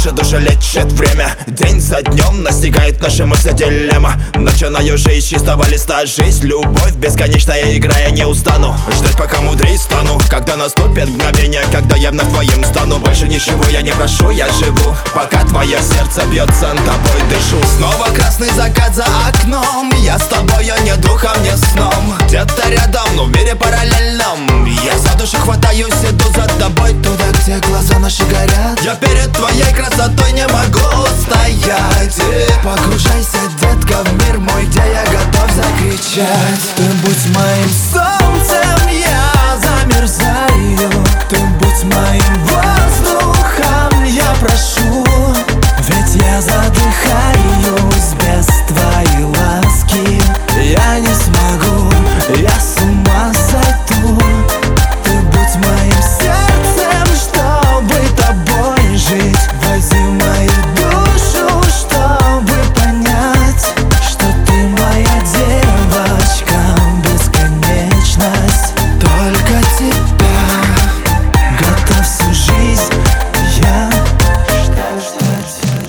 Наши души лечит время. День за днем настигает наши мысли дилемма. Начинаю жить с чистого листа. Жизнь, любовь, бесконечная игра. Я не устану ждать, пока мудрей стану. Когда наступит мгновение, когда я вновь твоим стану. Больше ничего я не прошу, я живу, пока твое сердце бьется, тобой дышу. Снова красный закат за окном. Я с тобою не духом, не сном. Где-то рядом, но в мире параллельном. Я за душу хватаюсь, иду за тобой туда, где глаза наши горят. Я перед твоей красотой не могу устоять. Погружайся, детка, в мир мой, где я готов закричать. Ты будь моим солнцем, я замерзаю. Ты будь моим воздухом, я прошу. Ведь я задыхаюсь без твоей ласки. Я не смогу, я с ума сойду. Ты будь моим сердцем, чтобы тобой жить. Вози мою душу, чтобы понять, что ты моя девочка, бесконечность. Только тебя готов всю жизнь я ждать.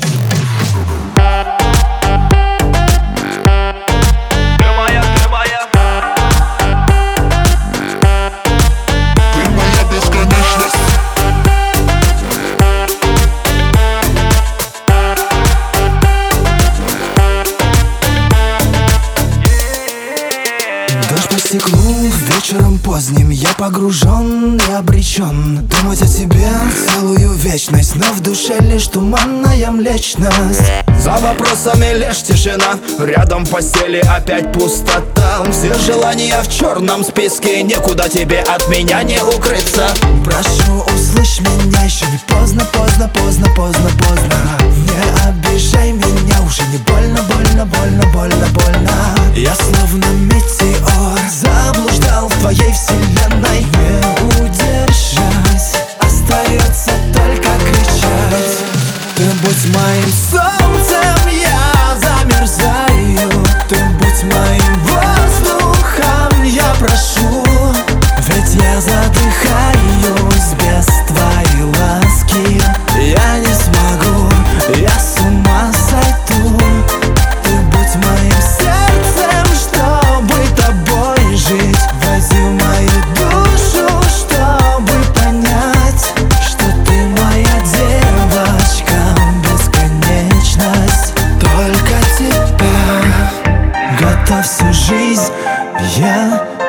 Дождь по стеклу, вечером поздним. Я погружен и обречен думать о тебе целую вечность. Но в душе лишь туманная млечность. За вопросами лишь тишина. Рядом в постели опять пустота. Все желания в черном списке. Некуда тебе от меня не укрыться. Прошу, услышь меня, еще не поздно, поздно, поздно, поздно, поздно. Не обижай меня, уже не больно, больно, больно, больно, больно. Я словно метеор заблуждал в твоей вселенной. Не удержать, остается только кричать. Ты будь моим солнцем, я замерзаю. Ты будь моим воздухом, я прошу. Ведь я задыхаюсь без твоей ласки. Я не смогу, я с ума сойду. Ты будь моим сердцем, чтобы тобой жить. Вози мою душу, чтобы понять, что ты моя девочка, бесконечность. Только тебя готов всю жизнь я